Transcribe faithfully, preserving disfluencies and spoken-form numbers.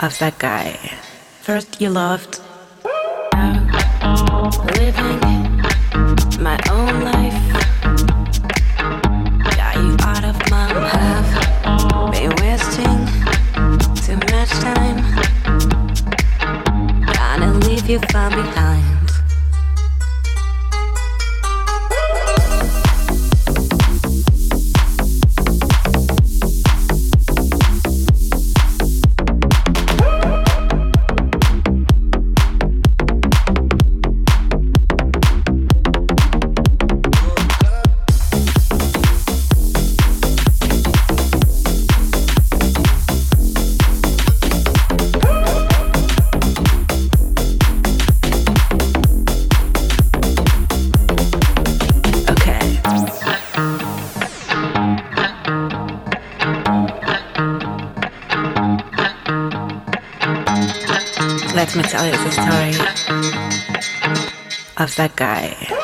of that guy. First you loved, now living my own life. Got you out of my have been wasting too much time. Gonna leave you far behind. Let me tell you the story of that guy.